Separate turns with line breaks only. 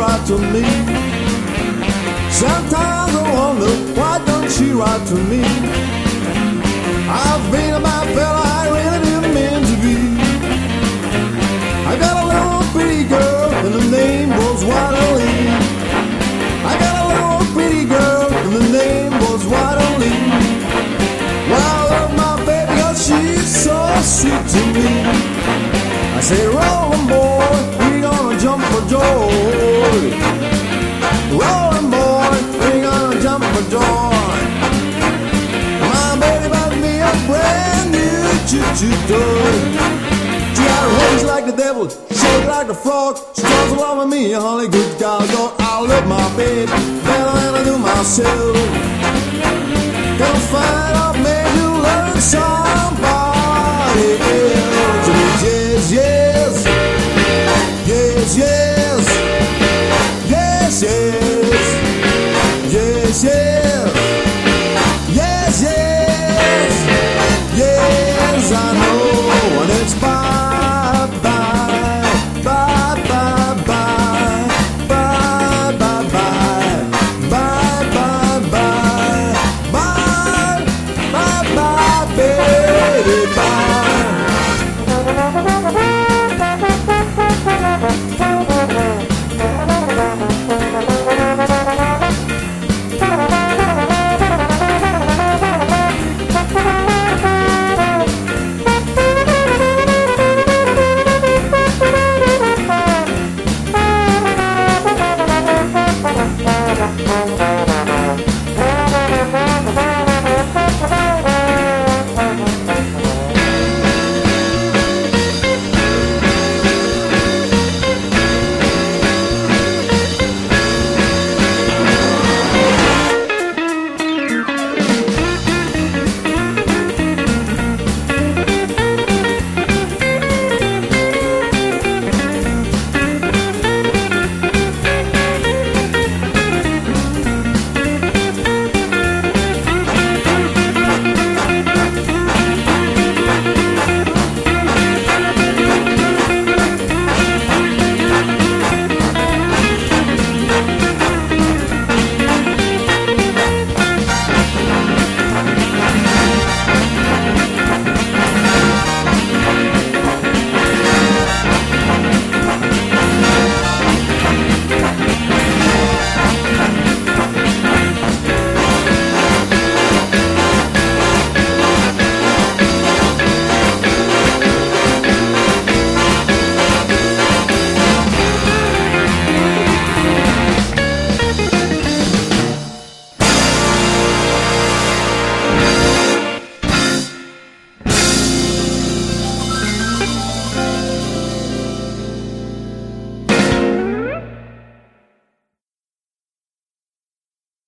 write to me? Sometimes I wonder, why don't she write to me? I've been a bad fella I really didn't mean to be. I got a little pretty girl and the name was Waterlee. I got a little pretty girl and the name was Waterlee. Well, I love my baby cause she's so sweet to me. I say, rollin' boy, we gonna jump for joy. Rollin' boy, we gonna jump for joy. My baby bought me a brand new choo-choo toy. She got a waist like the devil, shake like a frog. She talks along with me, honey, good God, I love my baby better than I do myself. Gonna find out, maybe you'll learn somebody else. Yes, yes.